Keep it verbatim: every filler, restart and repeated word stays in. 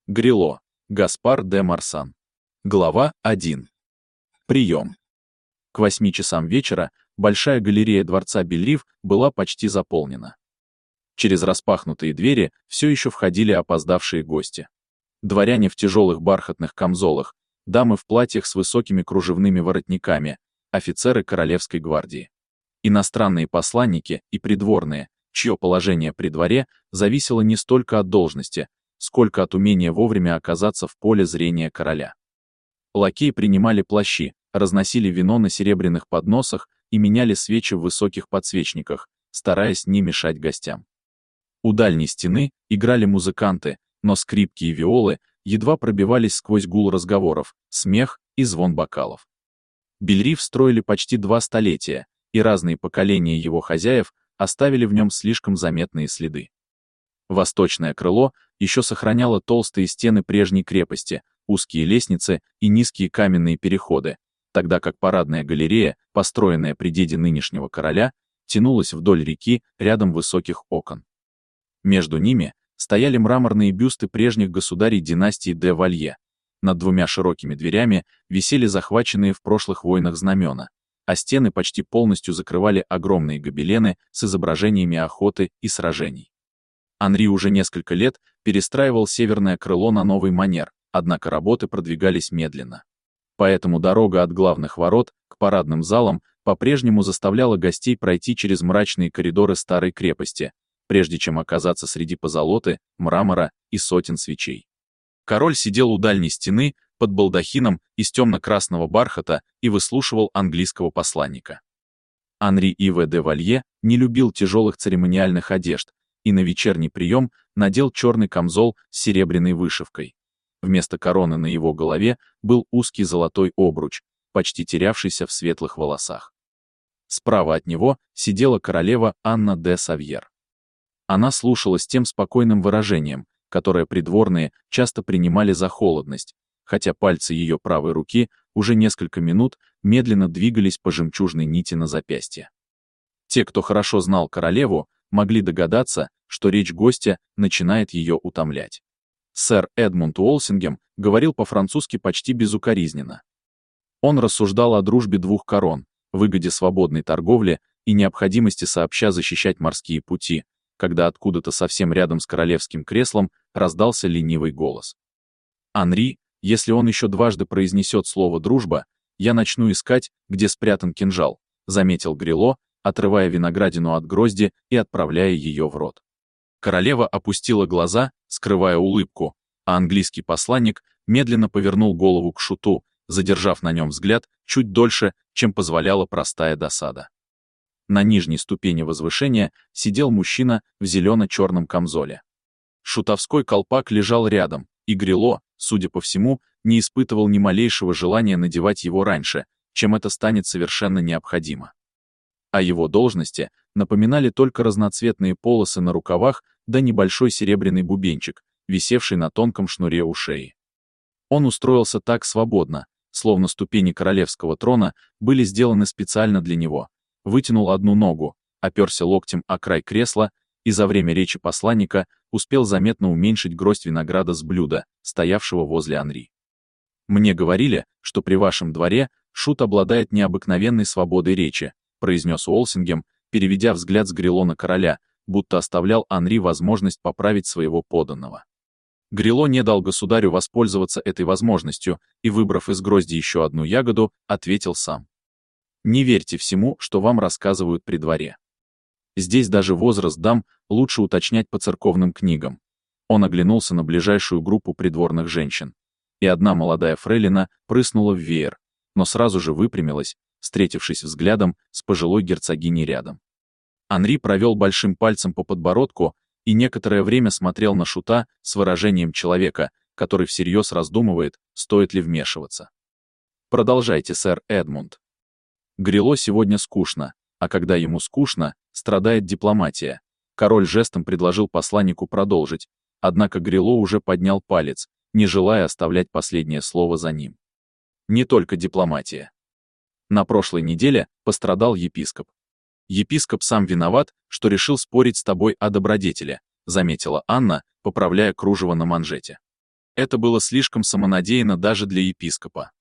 Грило. Гаспар де Марсан. Глава один. Прием. К восьми часам вечера большая галерея дворца Бельрив была почти заполнена. Через распахнутые двери все еще входили опоздавшие гости. Дворяне в тяжелых бархатных камзолах, дамы в платьях с высокими кружевными воротниками, офицеры Королевской гвардии. Иностранные посланники и придворные, чье положение при дворе зависело не столько от должности, сколько от умения вовремя оказаться в поле зрения короля. Лакеи принимали плащи, разносили вино на серебряных подносах и меняли свечи в высоких подсвечниках, стараясь не мешать гостям. У дальней стены играли музыканты, но скрипки и виолы едва пробивались сквозь гул разговоров, смех и звон бокалов. Бельрив строили почти два столетия, и разные поколения его хозяев оставили в нем слишком заметные следы. Восточное крыло еще сохраняло толстые стены прежней крепости, узкие лестницы и низкие каменные переходы, тогда как парадная галерея, построенная при деде нынешнего короля, тянулась вдоль реки рядом высоких окон. Между ними стояли мраморные бюсты прежних государей династии де Валье. Над двумя широкими дверями висели захваченные в прошлых войнах знамена, а стены почти полностью закрывали огромные гобелены с изображениями охоты и сражений. Анри уже несколько лет перестраивал северное крыло на новый манер, однако работы продвигались медленно. Поэтому дорога от главных ворот к парадным залам по-прежнему заставляла гостей пройти через мрачные коридоры старой крепости, прежде чем оказаться среди позолоты, мрамора и сотен свечей. Король сидел у дальней стены под балдахином из темно-красного бархата и выслушивал английского посланника. Анри Иве де Валье не любил тяжелых церемониальных одежд и на вечерний прием надел черный камзол с серебряной вышивкой. Вместо короны на его голове был узкий золотой обруч, почти терявшийся в светлых волосах. Справа от него сидела королева Анна де Савьер. Она слушала с тем спокойным выражением, которое придворные часто принимали за холодность, хотя пальцы ее правой руки уже несколько минут медленно двигались по жемчужной нити на запястье. Те, кто хорошо знал королеву, могли догадаться, что речь гостя начинает ее утомлять. Сэр Эдмунд Уолсингем говорил по-французски почти безукоризненно. Он рассуждал о дружбе двух корон, выгоде свободной торговли и необходимости сообща защищать морские пути, когда откуда-то совсем рядом с королевским креслом раздался ленивый голос. «Анри, если он еще дважды произнесет слово «дружба», я начну искать, где спрятан кинжал», заметил Грило, отрывая виноградину от грозди и отправляя ее в рот. Королева опустила глаза, скрывая улыбку, а английский посланник медленно повернул голову к шуту, задержав на нем взгляд чуть дольше, чем позволяла простая досада. На нижней ступени возвышения сидел мужчина в зелено-черном камзоле. Шутовской колпак лежал рядом, и Грило, судя по всему, не испытывал ни малейшего желания надевать его раньше, чем это станет совершенно необходимо. О его должности напоминали только разноцветные полосы на рукавах да небольшой серебряный бубенчик, висевший на тонком шнуре у шеи. Он устроился так свободно, словно ступени королевского трона были сделаны специально для него, вытянул одну ногу, оперся локтем о край кресла и за время речи посланника успел заметно уменьшить гроздь винограда с блюда, стоявшего возле Анри. «Мне говорили, что при вашем дворе шут обладает необыкновенной свободой речи», произнес Уолсингем, переведя взгляд с Грило на короля, будто оставлял Анри возможность поправить своего подданного. Грило не дал государю воспользоваться этой возможностью и, выбрав из грозди еще одну ягоду, ответил сам. «Не верьте всему, что вам рассказывают при дворе. Здесь даже возраст дам лучше уточнять по церковным книгам». Он оглянулся на ближайшую группу придворных женщин, и одна молодая фрейлина прыснула в веер, но сразу же выпрямилась, встретившись взглядом с пожилой герцогиней рядом. Анри провел большим пальцем по подбородку и некоторое время смотрел на шута с выражением человека, который всерьез раздумывает, стоит ли вмешиваться. «Продолжайте, сэр Эдмунд». Грило сегодня скучно, а когда ему скучно, страдает дипломатия. Король жестом предложил посланнику продолжить, однако Грило уже поднял палец, не желая оставлять последнее слово за ним. Не только дипломатия. На прошлой неделе пострадал епископ. Епископ сам виноват, что решил спорить с тобой о добродетели, заметила Анна, поправляя кружево на манжете. Это было слишком самонадеянно даже для епископа.